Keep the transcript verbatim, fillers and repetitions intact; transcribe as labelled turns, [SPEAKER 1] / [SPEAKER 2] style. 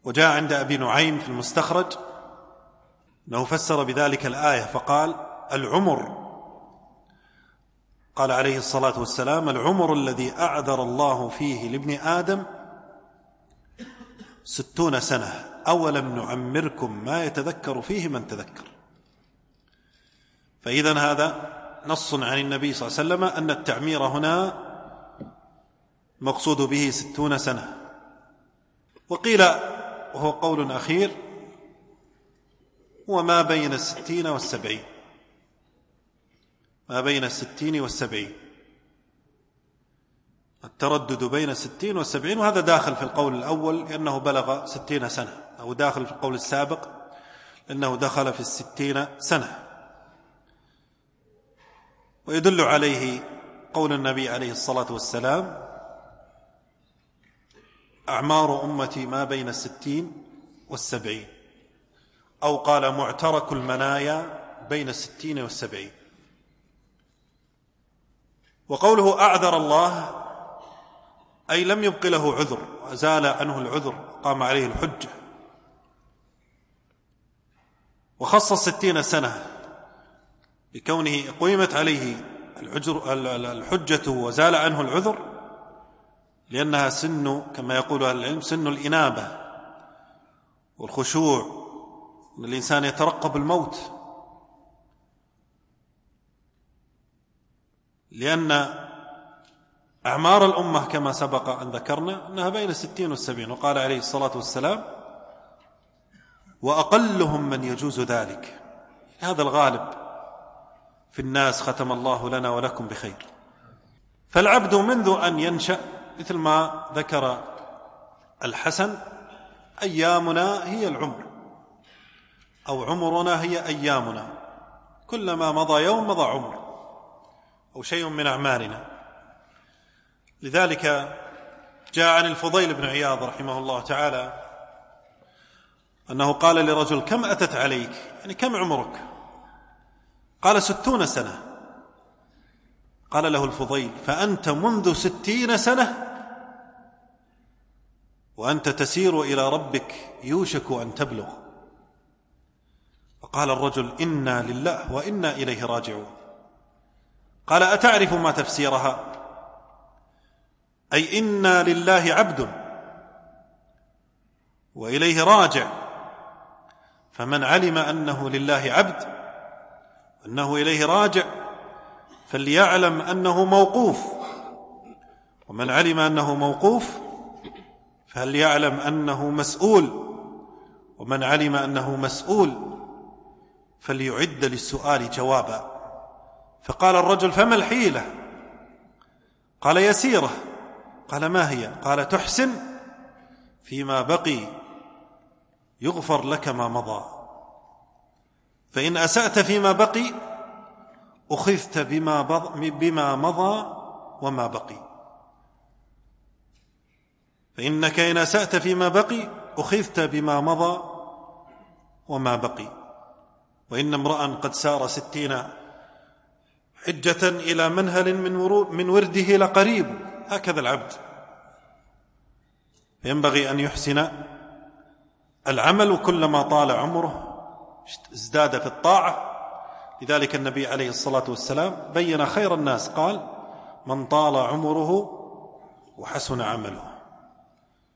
[SPEAKER 1] وجاء عند أبي نعيم في المستخرج أنه فسر بذلك الآية فقال العمر، قال عليه الصلاة والسلام العمر الذي أعذر الله فيه لابن آدم ستون سنة أولم نعمركم ما يتذكر فيه من تذكر. فإذن هذا نص عن النبي صلى الله عليه وسلم أن التعمير هنا مقصود به ستون سنة. وقيل وهو قول أخير وما بين الستين والسبعين، ما بين الستين والسبعين، التردد بين الستين والسبعين، وهذا داخل في القول الأول لأنه بلغ ستين سنة، أو داخل في القول السابق لأنه دخل في الستين سنة. ويدل عليه قول النبي عليه الصلاة والسلام أعمار أمتي ما بين الستين والسبعين، أو قال معترك المنايا بين الستين والسبعين. وقوله أعذر الله أي لم يبق له عذر، وزال عنه العذر، قام عليه الحجة. وخص الستين سنة بكونه قيمت عليه الحجة وزال عنه العذر، لأنها سن كما يقول أهل العلم سن الإنابة والخشوع، أن الإنسان يترقب الموت، لأن أعمار الأمة كما سبق أن ذكرنا أنها بين الستين والسبعين. وقال عليه الصلاة والسلام وأقلهم من يجوز ذلك، هذا الغالب في الناس، ختم الله لنا ولكم بخير. فالعبد منذ أن ينشأ مثل ما ذكر الحسن أيامنا هي العمر، أو عمرنا هي أيامنا، كلما مضى يوم مضى عمر أو شيء من أعمارنا. لذلك جاء عن الفضيل بن عياض رحمه الله تعالى أنه قال لرجل كم أتت عليك، يعني كم عمرك؟ قال ستون سنة. قال له الفضيل فأنت منذ ستين سنة وأنت تسير إلى ربك يوشك أن تبلغ. فقال الرجل إنا لله وإنا إليه راجعون. قال أتعرف ما تفسيرها؟ أي إنا لله عبد وإليه راجع، فمن علم أنه لله عبد أنه إليه راجع فليعلم أنه موقوف، ومن علم أنه موقوف فليعلم أنه مسؤول، ومن علم أنه مسؤول فليعد للسؤال جوابا. فقال الرجل فما الحيلة؟ قال يسيرة. قال ما هي؟ قال تحسن فيما بقي يغفر لك ما مضى، فإن أسأت فيما بقي أخذت بما, بما مضى وما بقي، فإنك إن أسأت فيما بقي أخذت بما مضى وما بقي. وإن امرأ قد سار ستين حجة إلى منهل من ورده لقريب. هكذا العبد ينبغي أن يحسن العمل، وكلما طال عمره ازداد في الطاعة. لذلك النبي عليه الصلاة والسلام بين خير الناس قال من طال عمره وحسن عمله.